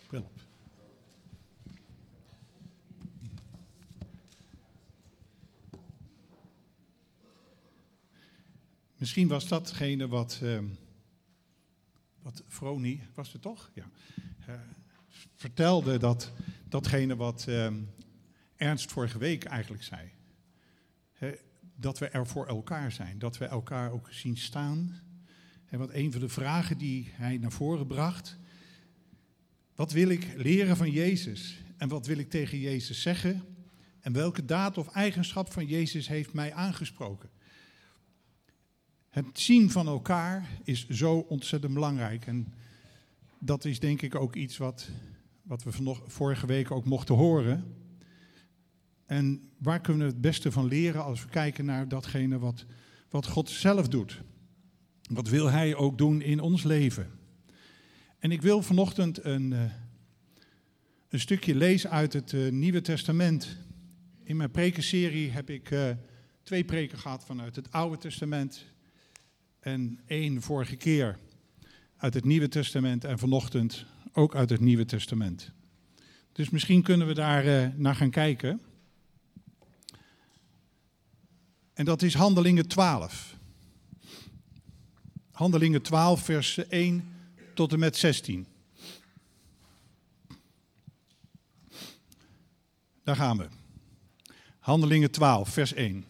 bril op. Misschien was datgene wat Vroni, was het toch? Ja. Vertelde datgene wat Ernst vorige week eigenlijk zei. Dat we er voor elkaar zijn, dat we elkaar ook zien staan. Want een van de vragen die hij naar voren bracht: wat wil ik leren van Jezus? En wat wil ik tegen Jezus zeggen? En welke daad of eigenschap van Jezus heeft mij aangesproken? Het zien van elkaar is zo ontzettend belangrijk. En dat is denk ik ook iets wat we vorige week ook mochten horen. En waar kunnen we het beste van leren als we kijken naar datgene wat God zelf doet? Wat wil Hij ook doen in ons leven? En ik wil vanochtend een stukje lezen uit het Nieuwe Testament. In mijn prekenserie heb ik 2 preken gehad vanuit het Oude Testament. En 1 vorige keer uit het Nieuwe Testament en vanochtend ook uit het Nieuwe Testament. Dus misschien kunnen we daar naar gaan kijken. En dat is Handelingen 12. Handelingen 12, vers 1 tot en met 16. Daar gaan we. Handelingen 12, vers 1.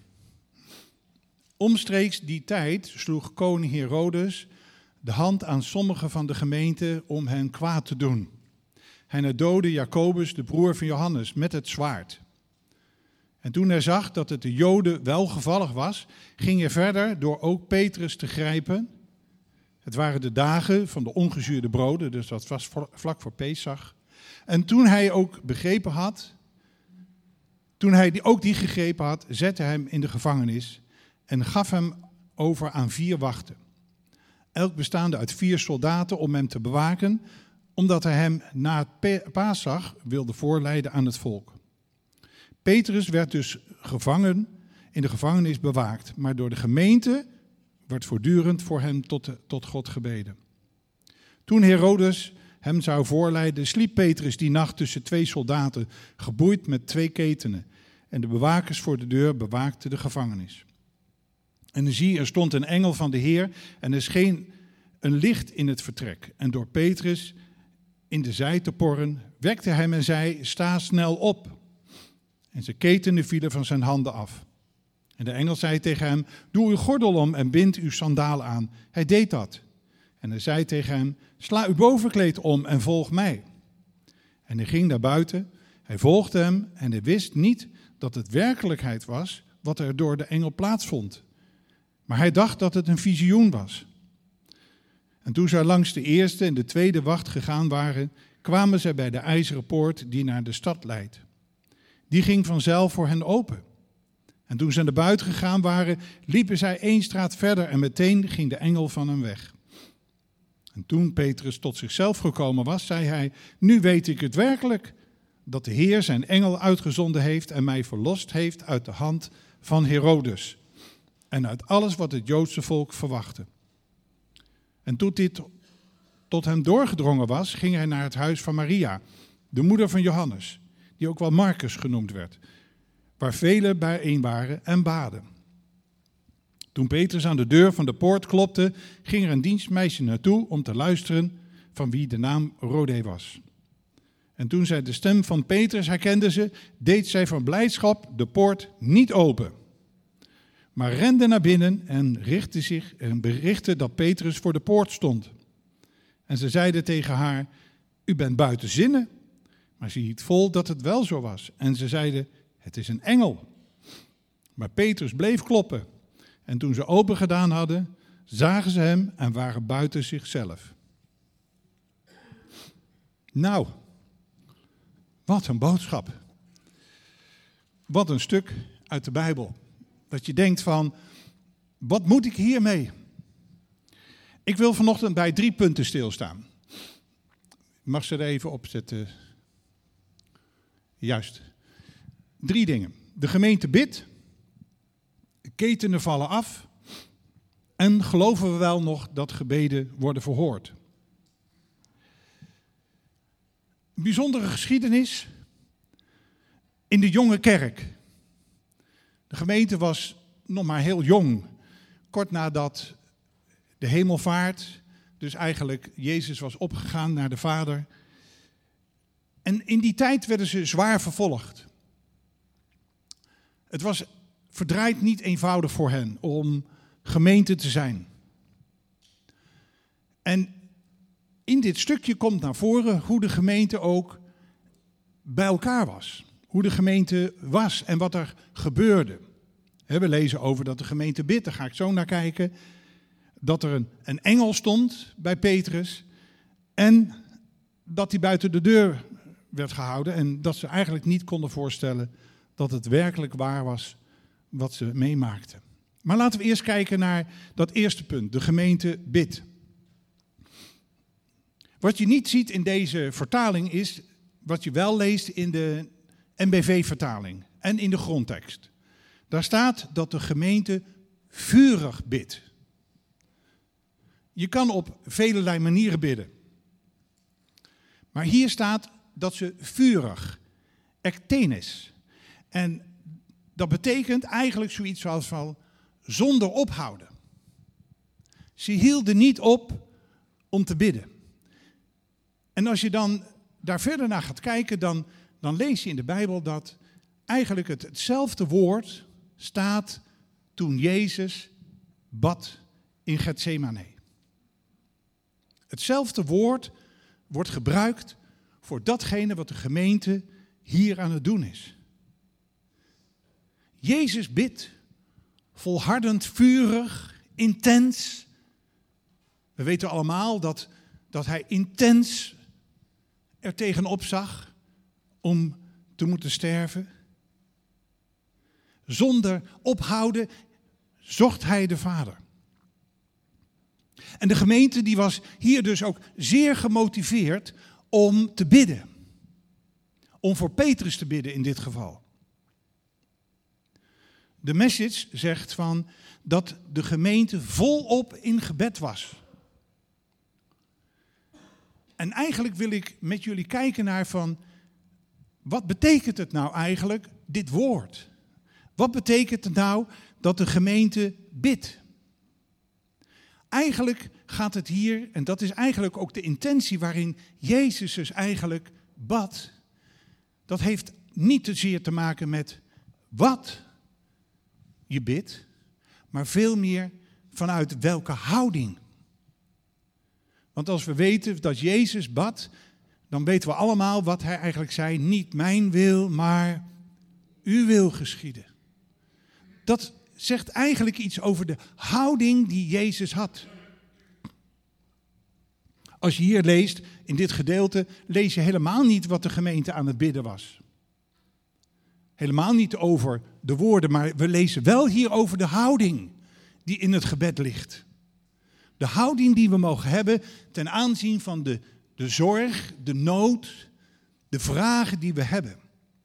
Omstreeks die tijd sloeg koning Herodes de hand aan sommigen van de gemeente om hen kwaad te doen. Hij doodde Jacobus, de broer van Johannes, met het zwaard. En toen hij zag dat het de Joden welgevallig was, ging hij verder door ook Petrus te grijpen. Het waren de dagen van de ongezuurde broden, dus dat was vlak voor Pesach. En toen hij ook begrepen had, toen hij ook die gegrepen had, zette hij hem in de gevangenis en gaf hem over aan 4 wachten. Elk bestaande uit 4 soldaten om hem te bewaken, omdat hij hem na het Paasdag wilde voorleiden aan het volk. Petrus werd dus in de gevangenis bewaakt, maar door de gemeente werd voortdurend voor hem tot God gebeden. Toen Herodes hem zou voorleiden, sliep Petrus die nacht tussen 2 soldaten, geboeid met 2 ketenen. En de bewakers voor de deur bewaakten de gevangenis. En zie, er stond een engel van de Heer en er scheen een licht in het vertrek. En door Petrus in de zij te porren, wekte hij hem en zei: sta snel op. En zijn ketenen vielen van zijn handen af. En de engel zei tegen hem: doe uw gordel om en bind uw sandalen aan. Hij deed dat. En hij zei tegen hem: sla uw bovenkleed om en volg mij. En hij ging naar buiten. Hij volgde hem en hij wist niet dat het werkelijkheid was wat er door de engel plaatsvond. Maar hij dacht dat het een visioen was. En toen zij langs de eerste en de tweede wacht gegaan waren, kwamen zij bij de ijzeren poort die naar de stad leidt. Die ging vanzelf voor hen open. En toen zij naar buiten gegaan waren, liepen zij 1 straat verder en meteen ging de engel van hem weg. En toen Petrus tot zichzelf gekomen was, zei hij: nu weet ik het werkelijk, dat de Heer zijn engel uitgezonden heeft en mij verlost heeft uit de hand van Herodes. En uit alles wat het Joodse volk verwachtte. En toen dit tot hem doorgedrongen was, ging hij naar het huis van Maria, de moeder van Johannes, die ook wel Marcus genoemd werd, waar velen bijeen waren en baden. Toen Petrus aan de deur van de poort klopte, ging er een dienstmeisje naartoe om te luisteren, van wie de naam Rode was. En toen zij de stem van Petrus herkende, deed zij van blijdschap de poort niet open, maar rende naar binnen en richtte zich en berichtte dat Petrus voor de poort stond. En ze zeiden tegen haar: u bent buiten zinnen. Maar ze hield vol dat het wel zo was. En ze zeiden: het is een engel. Maar Petrus bleef kloppen. En toen ze open gedaan hadden, zagen ze hem en waren buiten zichzelf. Nou, wat een boodschap. Wat een stuk uit de Bijbel. Dat je denkt van, wat moet ik hiermee? Ik wil vanochtend bij 3 punten stilstaan. Je mag ze er even opzetten. Juist. 3 dingen. De gemeente bidt. De ketenen vallen af. En geloven we wel nog dat gebeden worden verhoord? Een bijzondere geschiedenis in de jonge kerk. De gemeente was nog maar heel jong, kort nadat de hemelvaart, dus eigenlijk Jezus was opgegaan naar de Vader. En in die tijd werden ze zwaar vervolgd. Het was verdraaid niet eenvoudig voor hen om gemeente te zijn. En in dit stukje komt naar voren hoe de gemeente ook bij elkaar was. Hoe de gemeente was en wat er gebeurde. We lezen over dat de gemeente bidt, daar ga ik zo naar kijken. Dat er een engel stond bij Petrus en dat hij buiten de deur werd gehouden. En dat ze eigenlijk niet konden voorstellen dat het werkelijk waar was wat ze meemaakten. Maar laten we eerst kijken naar dat eerste punt, de gemeente bidt. Wat je niet ziet in deze vertaling is wat je wel leest in de NBV-vertaling en in de grondtekst. Daar staat dat de gemeente vurig bidt. Je kan op velelei manieren bidden. Maar hier staat dat ze vurig, ektenis. En dat betekent eigenlijk zoiets als van zonder ophouden. Ze hielden niet op om te bidden. En als je dan daar verder naar gaat kijken, dan lees je in de Bijbel dat eigenlijk hetzelfde woord staat toen Jezus bad in Getsemane. Hetzelfde woord wordt gebruikt voor datgene wat de gemeente hier aan het doen is. Jezus bidt, volhardend, vurig, intens. We weten allemaal dat hij intens er tegenop zag om te moeten sterven. Zonder ophouden zocht hij de Vader. En de gemeente die was hier dus ook zeer gemotiveerd om te bidden. Om voor Petrus te bidden in dit geval. De message zegt van dat de gemeente volop in gebed was. En eigenlijk wil ik met jullie kijken naar van, wat betekent het nou eigenlijk, dit woord? Wat betekent het nou dat de gemeente bidt? Eigenlijk gaat het hier, en dat is eigenlijk ook de intentie waarin Jezus dus eigenlijk bad. Dat heeft niet zozeer te maken met wat je bidt, maar veel meer vanuit welke houding. Want als we weten dat Jezus bad, dan weten we allemaal wat hij eigenlijk zei. Niet mijn wil, maar uw wil geschieden. Dat zegt eigenlijk iets over de houding die Jezus had. Als je hier leest, in dit gedeelte, lees je helemaal niet wat de gemeente aan het bidden was. Helemaal niet over de woorden, maar we lezen wel hier over de houding die in het gebed ligt. De houding die we mogen hebben ten aanzien van de zorg, de nood, de vragen die we hebben.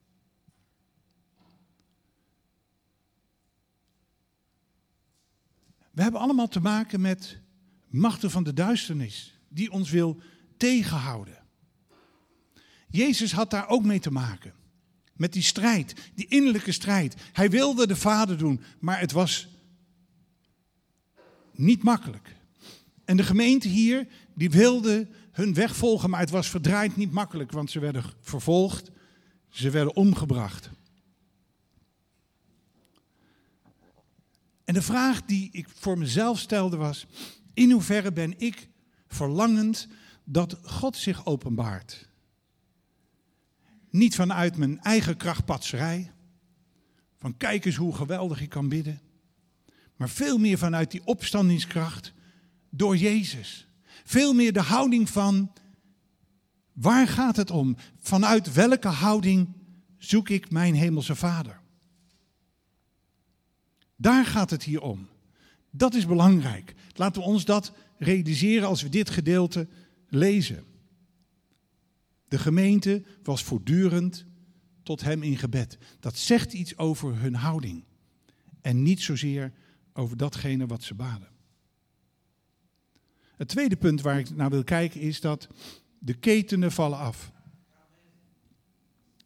We hebben allemaal te maken met machten van de duisternis die ons wil tegenhouden. Jezus had daar ook mee te maken. Met die strijd, die innerlijke strijd. Hij wilde de Vader doen, maar het was niet makkelijk. En de gemeente hier, die wilde hun weg volgen, maar het was verdraaid niet makkelijk, want ze werden vervolgd, ze werden omgebracht. En de vraag die ik voor mezelf stelde was, in hoeverre ben ik verlangend dat God zich openbaart? Niet vanuit mijn eigen krachtpatserij, van kijk eens hoe geweldig ik kan bidden, maar veel meer vanuit die opstandingskracht door Jezus. Veel meer de houding van, waar gaat het om? Vanuit welke houding zoek ik mijn hemelse Vader? Daar gaat het hier om. Dat is belangrijk. Laten we ons dat realiseren als we dit gedeelte lezen. De gemeente was voortdurend tot hem in gebed. Dat zegt iets over hun houding. En niet zozeer over datgene wat ze baden. Het tweede punt waar ik naar wil kijken is dat de ketenen vallen af.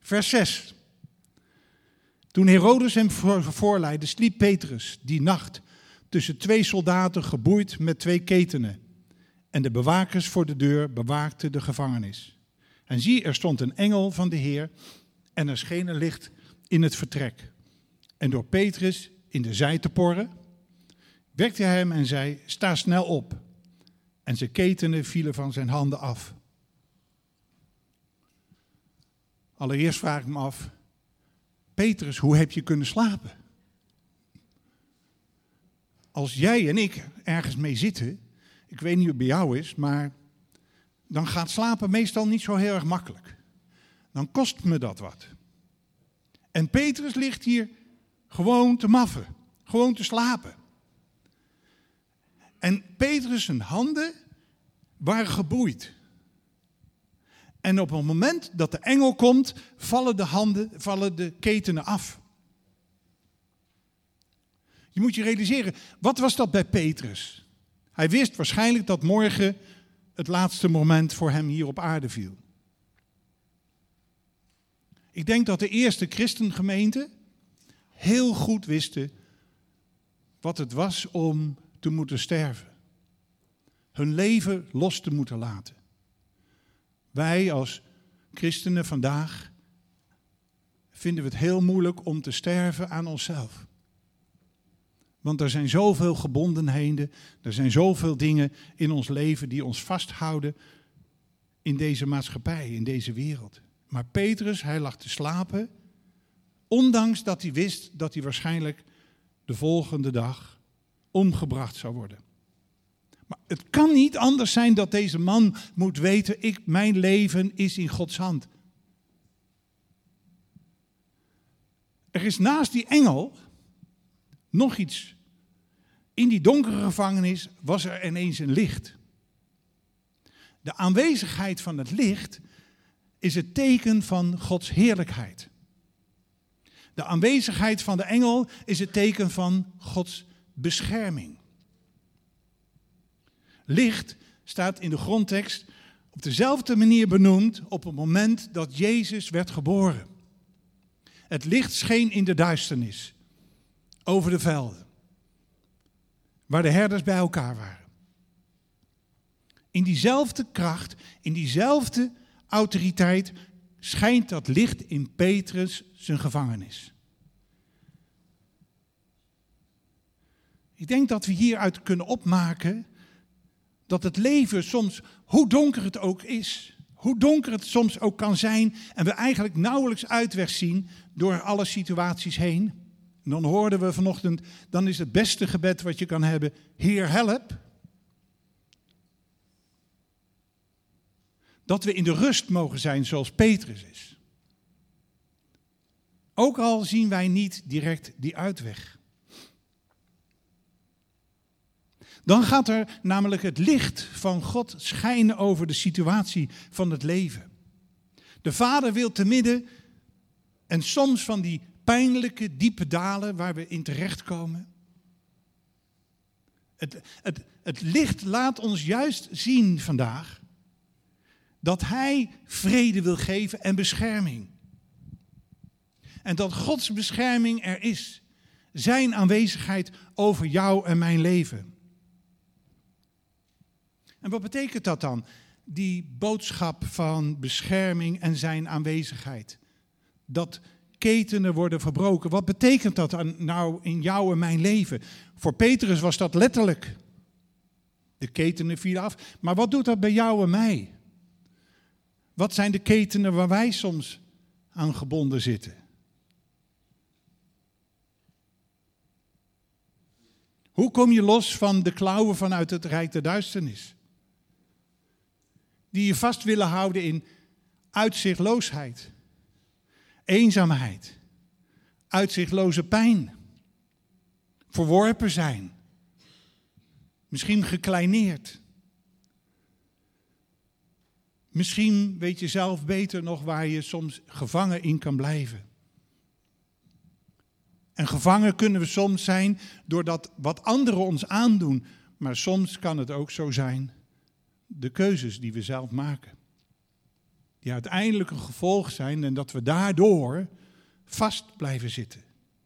Vers 6. Toen Herodes hem voorleidde, sliep Petrus die nacht tussen 2 soldaten geboeid met 2 ketenen. En de bewakers voor de deur bewaakten de gevangenis. En zie, er stond een engel van de Heer en er scheen een licht in het vertrek. En door Petrus in de zij te porren, wekte hij hem en zei, sta snel op. En zijn ketenen vielen van zijn handen af. Allereerst vraag ik me af, Petrus, hoe heb je kunnen slapen? Als jij en ik ergens mee zitten, ik weet niet hoe het bij jou is, maar dan gaat slapen meestal niet zo heel erg makkelijk. Dan kost me dat wat. En Petrus ligt hier gewoon te maffen, gewoon te slapen. En Petrus' zijn handen waren geboeid. En op het moment dat de engel komt, vallen de ketenen af. Je moet je realiseren, wat was dat bij Petrus? Hij wist waarschijnlijk dat morgen het laatste moment voor hem hier op aarde viel. Ik denk dat de eerste christengemeenten heel goed wisten wat het was om te moeten sterven. Hun leven los te moeten laten. Wij als christenen vandaag vinden we het heel moeilijk om te sterven aan onszelf. Want er zijn zoveel gebondenheden, er zijn zoveel dingen in ons leven die ons vasthouden in deze maatschappij, in deze wereld. Maar Petrus, hij lag te slapen, ondanks dat hij wist dat hij waarschijnlijk de volgende dag omgebracht zou worden. Maar het kan niet anders zijn dat deze man moet weten, mijn leven is in Gods hand. Er is naast die engel nog iets. In die donkere gevangenis was er ineens een licht. De aanwezigheid van het licht is het teken van Gods heerlijkheid. De aanwezigheid van de engel is het teken van Gods bescherming. Licht staat in de grondtekst op dezelfde manier benoemd op het moment dat Jezus werd geboren. Het licht scheen in de duisternis, over de velden, waar de herders bij elkaar waren. In diezelfde kracht, in diezelfde autoriteit schijnt dat licht in Petrus zijn gevangenis. Ik denk dat we hieruit kunnen opmaken dat het leven soms, hoe donker het ook is, hoe donker het soms ook kan zijn en we eigenlijk nauwelijks uitweg zien door alle situaties heen. En dan hoorden we vanochtend, dan is het beste gebed wat je kan hebben, Heer help. Dat we in de rust mogen zijn zoals Petrus is. Ook al zien wij niet direct die uitweg. Dan gaat er namelijk het licht van God schijnen over de situatie van het leven. De Vader wil te midden en soms van die pijnlijke, diepe dalen waar we in terechtkomen. Het licht laat ons juist zien vandaag dat Hij vrede wil geven en bescherming. En dat Gods bescherming er is. Zijn aanwezigheid over jou en mijn leven. En wat betekent dat dan? Die boodschap van bescherming en zijn aanwezigheid. Dat ketenen worden verbroken. Wat betekent dat nou in jou en mijn leven? Voor Petrus was dat letterlijk. De ketenen vielen af. Maar wat doet dat bij jou en mij? Wat zijn de ketenen waar wij soms aan gebonden zitten? Hoe kom je los van de klauwen vanuit het rijk der duisternis? Die je vast willen houden in uitzichtloosheid, eenzaamheid, uitzichtloze pijn, verworpen zijn, misschien gekleineerd. Misschien weet je zelf beter nog waar je soms gevangen in kan blijven. En gevangen kunnen we soms zijn doordat wat anderen ons aandoen, maar soms kan het ook zo zijn, de keuzes die we zelf maken. Die die uiteindelijk een gevolg zijn en dat we daardoor vast blijven zitten.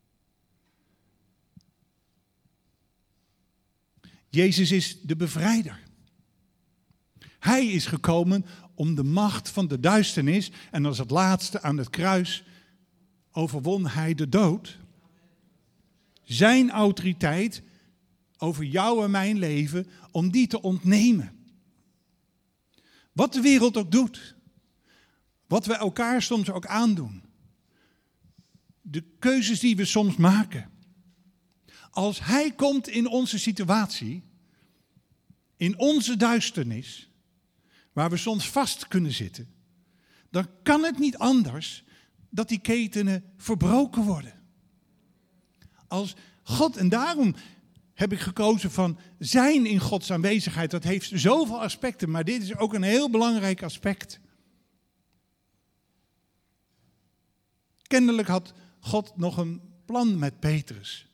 Jezus is de bevrijder. Hij is gekomen om de macht van de duisternis, en als het laatste aan het kruis overwon hij de dood. Zijn autoriteit over jou en mijn leven, om die te ontnemen. Wat de wereld ook doet. Wat we elkaar soms ook aandoen. De keuzes die we soms maken. Als hij komt in onze situatie, in onze duisternis, waar we soms vast kunnen zitten, dan kan het niet anders dat die ketenen verbroken worden. Als God, en daarom heb ik gekozen van zijn in Gods aanwezigheid. Dat heeft zoveel aspecten, maar dit is ook een heel belangrijk aspect. Kennelijk had God nog een plan met Petrus.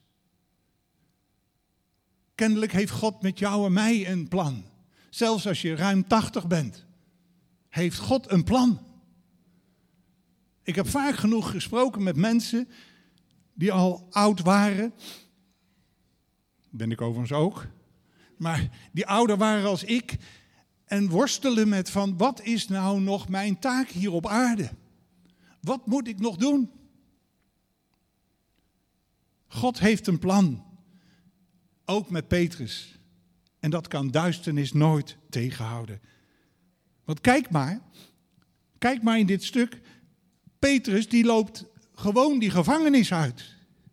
Kennelijk heeft God met jou en mij een plan. Zelfs als je ruim 80 bent, heeft God een plan. Ik heb vaak genoeg gesproken met mensen die al oud waren. Ben ik overigens ook. Maar die ouder waren als ik. En worstelen met van, wat is nou nog mijn taak hier op aarde? Wat moet ik nog doen? God heeft een plan. Ook met Petrus. En dat kan duisternis nooit tegenhouden. Want kijk maar in dit stuk. Petrus die loopt gewoon die gevangenis uit.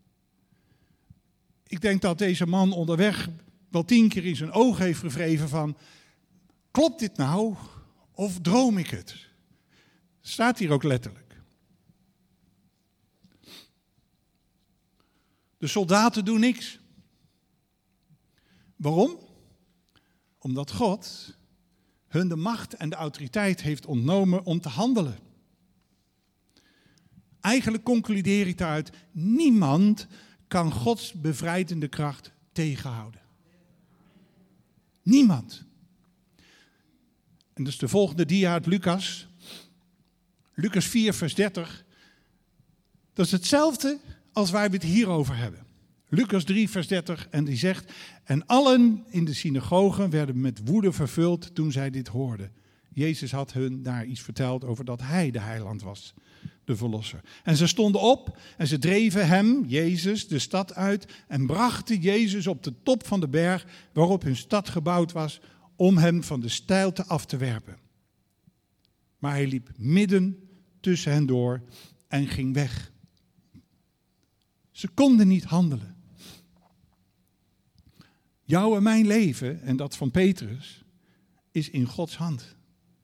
Ik denk dat deze man onderweg wel 10 keer in zijn oog heeft gewreven van, klopt dit nou of droom ik het? Staat hier ook letterlijk. De soldaten doen niks. Waarom? Omdat God hun de macht en de autoriteit heeft ontnomen om te handelen. Eigenlijk concludeer ik daaruit, niemand kan Gods bevrijdende kracht tegenhouden. Niemand. En dus de volgende dia uit Lucas. Lucas 4 vers 30. Dat is hetzelfde als waar we het hier over hebben. Lucas 3 vers 30 en die zegt, en allen in de synagogen werden met woede vervuld toen zij dit hoorden. Jezus had hun daar iets verteld over dat hij de heiland was, de verlosser. En ze stonden op en ze dreven hem, Jezus, de stad uit en brachten Jezus op de top van de berg waarop hun stad gebouwd was, om hem van de steilte af te werpen. Maar hij liep midden tussen hen door en ging weg. Ze konden niet handelen. Jouw en mijn leven, en dat van Petrus, is in Gods hand.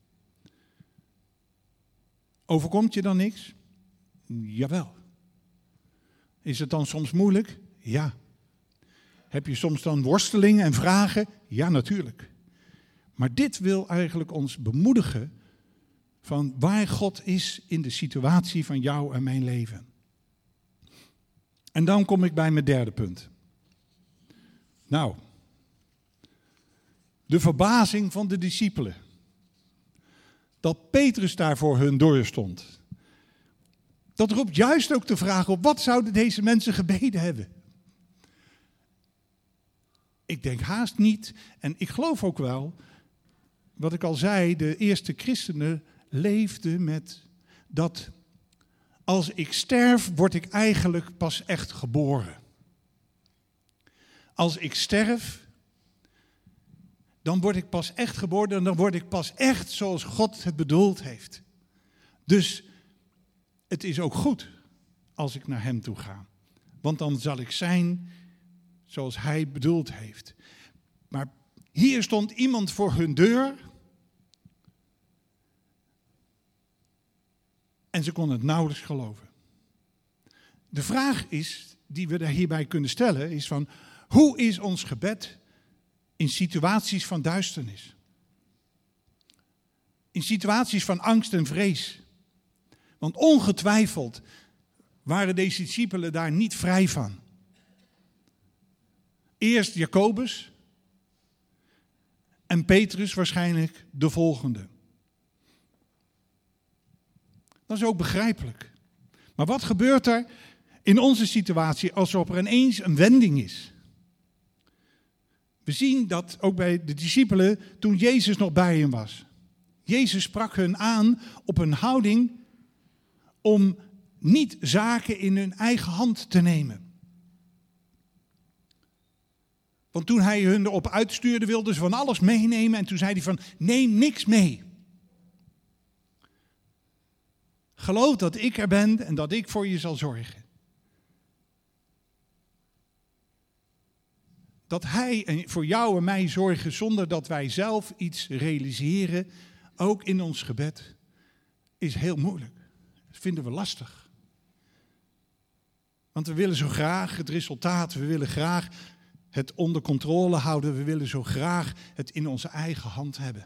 Overkomt je dan niks? Jawel. Is het dan soms moeilijk? Ja. Heb je soms dan worstelingen en vragen? Ja, natuurlijk. Maar dit wil eigenlijk ons bemoedigen van waar God is in de situatie van jou en mijn leven. En dan kom ik bij mijn derde punt. Nou, de verbazing van de discipelen. Dat Petrus daar voor hun doorstond. Dat roept juist ook de vraag op, wat zouden deze mensen gebeden hebben? Ik denk haast niet, en ik geloof ook wel, wat ik al zei, de eerste christenen leefden met dat als ik sterf, word ik eigenlijk pas echt geboren. Als ik sterf, dan word ik pas echt geboren en dan word ik pas echt zoals God het bedoeld heeft. Dus het is ook goed als ik naar hem toe ga. Want dan zal ik zijn zoals hij bedoeld heeft. Maar hier stond iemand voor hun deur. En ze konden het nauwelijks geloven. De vraag is, die we daar hierbij kunnen stellen, is van, hoe is ons gebed in situaties van duisternis? In situaties van angst en vrees. Want ongetwijfeld waren deze discipelen daar niet vrij van. Eerst Jacobus en Petrus waarschijnlijk de volgende. Dat is ook begrijpelijk. Maar wat gebeurt er in onze situatie als er ineens een wending is? We zien dat ook bij de discipelen toen Jezus nog bij hen was. Jezus sprak hun aan op een houding om niet zaken in hun eigen hand te nemen. Want toen hij hun erop uitstuurde, wilden ze van alles meenemen. En toen zei hij van, neem niks mee. Geloof dat ik er ben en dat ik voor je zal zorgen. Dat hij voor jou en mij zorgen zonder dat wij zelf iets realiseren, ook in ons gebed, is heel moeilijk. Dat vinden we lastig. Want we willen zo graag het resultaat, we willen graag het onder controle houden, we willen zo graag het in onze eigen hand hebben.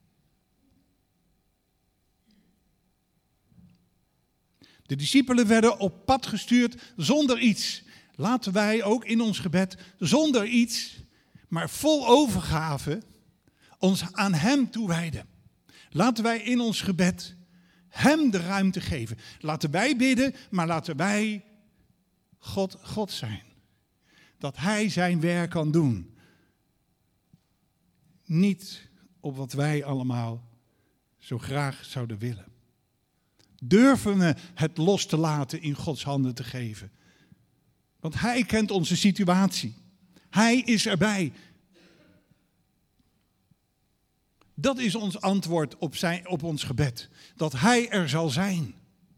De discipelen werden op pad gestuurd zonder iets. Laten wij ook in ons gebed zonder iets, maar vol overgave, ons aan hem toewijden. Laten wij in ons gebed hem de ruimte geven. Laten wij bidden, maar laten wij God zijn. Dat hij zijn werk kan doen. Niet op wat wij allemaal zo graag zouden willen. Durven we het los te laten in Gods handen te geven. Want hij kent onze situatie. Hij is erbij. Dat is ons antwoord op ons gebed. Dat hij er zal zijn.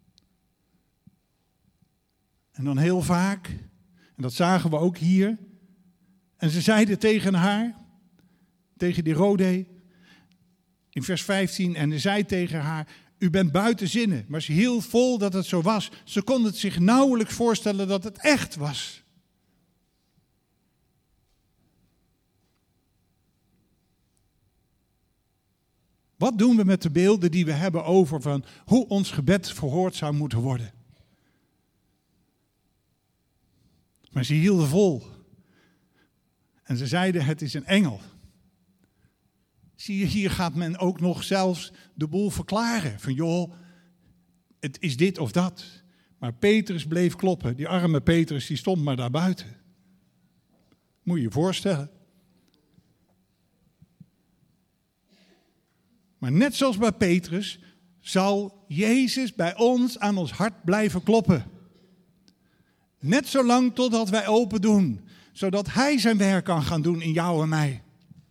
En dan heel vaak, en dat zagen we ook hier. En ze zeiden tegen haar, tegen die Rode, in vers 15. En ze zei tegen haar, u bent buiten zinnen. Maar ze hield vol dat het zo was. Ze kon het zich nauwelijks voorstellen dat het echt was. Wat doen we met de beelden die we hebben over van hoe ons gebed verhoord zou moeten worden? Maar ze hielden vol. En ze zeiden, het is een engel. Zie je, hier gaat men ook nog zelfs de boel verklaren. Van joh, het is dit of dat. Maar Petrus bleef kloppen. Die arme Petrus, die stond maar daar buiten. Moet je je voorstellen. Maar net zoals bij Petrus, zal Jezus bij ons aan ons hart blijven kloppen. Net zolang totdat wij open doen. Zodat hij zijn werk kan gaan doen in jou en mij.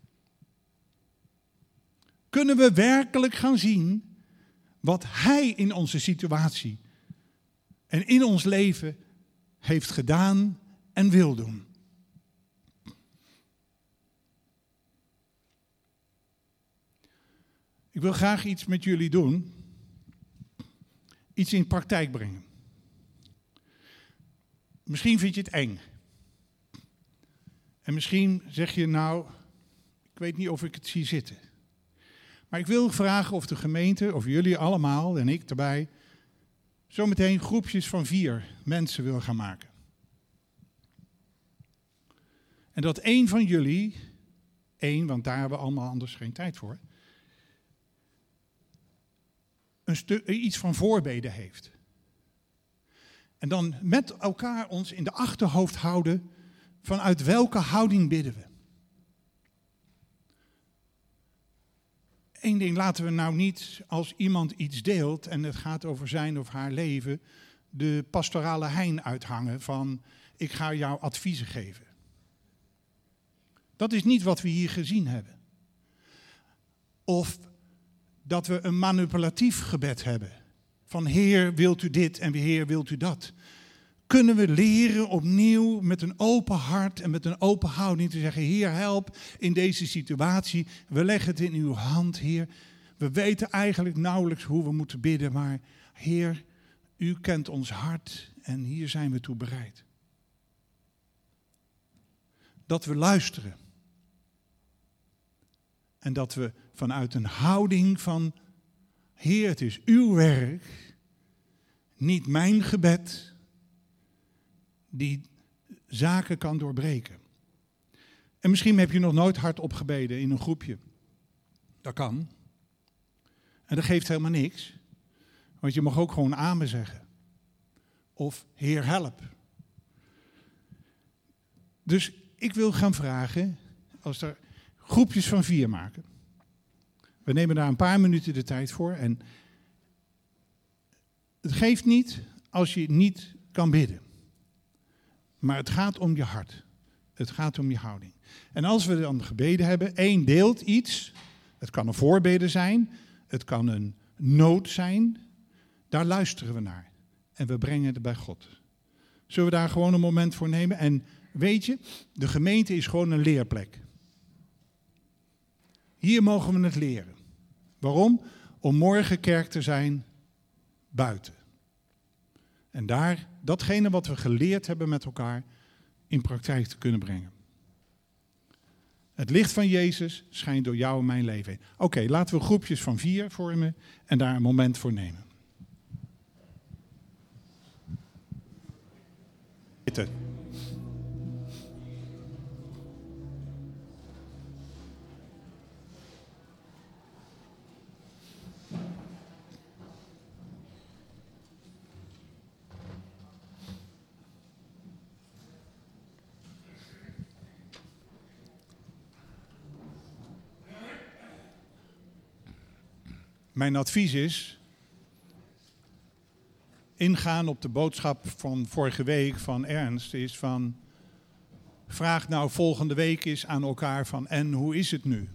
Kunnen we werkelijk gaan zien wat hij in onze situatie en in ons leven heeft gedaan en wil doen. Ik wil graag iets met jullie doen. Iets in praktijk brengen. Misschien vind je het eng. En misschien zeg je nou, ik weet niet of ik het zie zitten. Maar ik wil vragen of de gemeente, of jullie allemaal en ik erbij, zometeen groepjes van 4 mensen wil gaan maken. En dat één van jullie, want daar hebben we allemaal anders geen tijd voor, iets van voorbeden heeft. En dan met elkaar ons in de achterhoofd houden, vanuit welke houding bidden we. Eén ding, laten we nou niet als iemand iets deelt en het gaat over zijn of haar leven, de pastorale hein uithangen van ik ga jou adviezen geven. Dat is niet wat we hier gezien hebben. Of dat we een manipulatief gebed hebben. Van Heer, wilt u dit en Heer, wilt u dat. Kunnen we leren opnieuw met een open hart en met een open houding te zeggen, Heer, help in deze situatie. We leggen het in uw hand, Heer. We weten eigenlijk nauwelijks hoe we moeten bidden, maar Heer, u kent ons hart en hier zijn we toe bereid. Dat we luisteren. En dat we vanuit een houding van, Heer, het is uw werk, niet mijn gebed, die zaken kan doorbreken. En misschien heb je nog nooit hardop gebeden in een groepje. Dat kan. En dat geeft helemaal niks. Want je mag ook gewoon amen zeggen. Of Heer, help. Dus ik wil gaan vragen, als er groepjes van 4 maken. We nemen daar een paar minuten de tijd voor. En het geeft niet als je niet kan bidden. Maar het gaat om je hart. Het gaat om je houding. En als we dan gebeden hebben, 1 deelt iets. Het kan een voorbede zijn. Het kan een nood zijn. Daar luisteren we naar. En we brengen het bij God. Zullen we daar gewoon een moment voor nemen? En weet je, de gemeente is gewoon een leerplek. Hier mogen we het leren. Waarom? Om morgen kerk te zijn buiten. En daar datgene wat we geleerd hebben met elkaar in praktijk te kunnen brengen. Het licht van Jezus schijnt door jou en mijn leven heen. Oké, laten we groepjes van 4 vormen en daar een moment voor nemen. Zitten. Mijn advies is, ingaan op de boodschap van vorige week van Ernst, is van, vraag nou volgende week eens aan elkaar van, en hoe is het nu?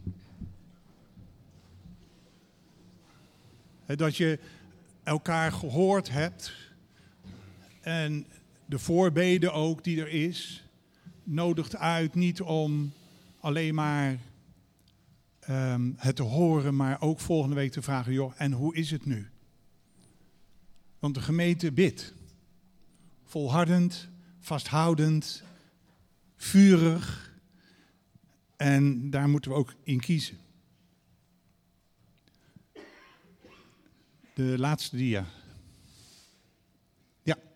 Dat je elkaar gehoord hebt en de voorbede ook die er is, nodigt uit niet om alleen maar het te horen, maar ook volgende week te vragen, joh, en hoe is het nu? Want de gemeente bidt. Volhardend, vasthoudend, vurig. En daar moeten we ook in kiezen. De laatste dia. Ja.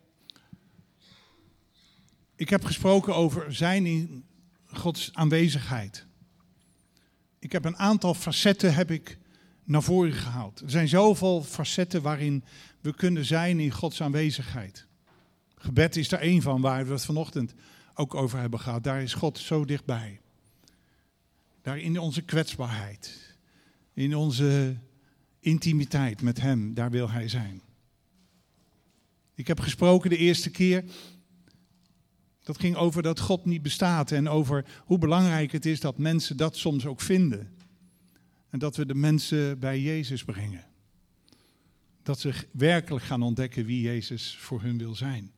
Ik heb gesproken over zijn in Gods aanwezigheid. Ik heb een aantal facetten naar voren gehaald. Er zijn zoveel facetten waarin we kunnen zijn in Gods aanwezigheid. Gebed is er één van waar we het vanochtend ook over hebben gehad. Daar is God zo dichtbij. Daar in onze kwetsbaarheid. In onze intimiteit met Hem, daar wil Hij zijn. Ik heb gesproken de eerste keer. Dat ging over dat God niet bestaat en over hoe belangrijk het is dat mensen dat soms ook vinden. En dat we de mensen bij Jezus brengen. Dat ze werkelijk gaan ontdekken wie Jezus voor hun wil zijn.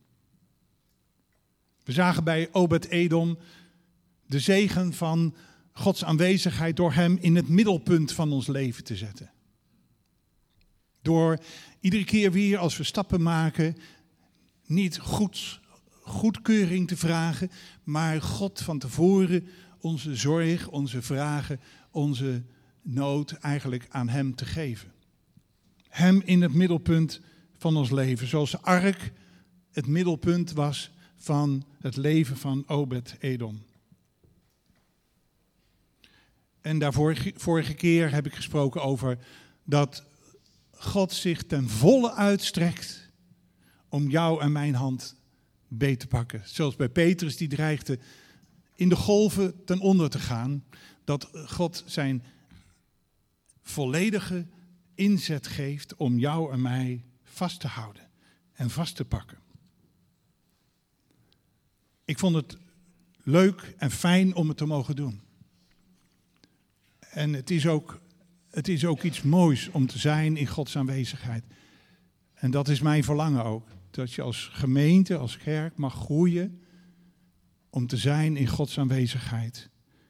We zagen bij Obed-Edom de zegen van Gods aanwezigheid door Hem in het middelpunt van ons leven te zetten. Door iedere keer weer als we stappen maken, niet goedkeuring te vragen, maar God van tevoren onze zorg, onze vragen, onze nood eigenlijk aan Hem te geven. Hem in het middelpunt van ons leven, zoals de ark het middelpunt was van het leven van Obed-Edom. En vorige keer heb ik gesproken over dat God zich ten volle uitstrekt om jou en mijn hand beet te pakken. Zoals bij Petrus die dreigde in de golven ten onder te gaan. Dat God zijn volledige inzet geeft om jou en mij vast te houden en vast te pakken. Ik vond het leuk en fijn om het te mogen doen. En het is ook iets moois om te zijn in Gods aanwezigheid. En dat is mijn verlangen ook. Dat je als gemeente, als kerk mag groeien om te zijn in Gods aanwezigheid.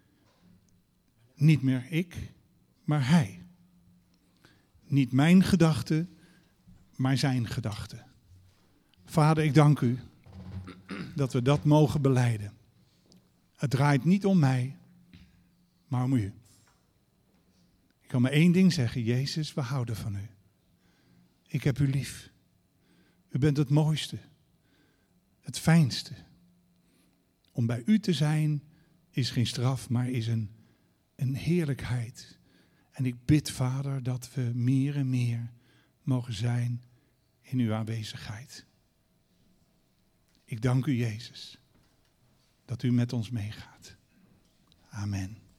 Niet meer ik, maar Hij. Niet mijn gedachten, maar zijn gedachten. Vader, ik dank u dat we dat mogen belijden. Het draait niet om mij, maar om u. Ik kan maar één ding zeggen, Jezus, we houden van u. Ik heb u lief. U bent het mooiste, het fijnste. Om bij u te zijn is geen straf, maar is een heerlijkheid. En ik bid, Vader, dat we meer en meer mogen zijn in uw aanwezigheid. Ik dank u, Jezus, dat u met ons meegaat. Amen.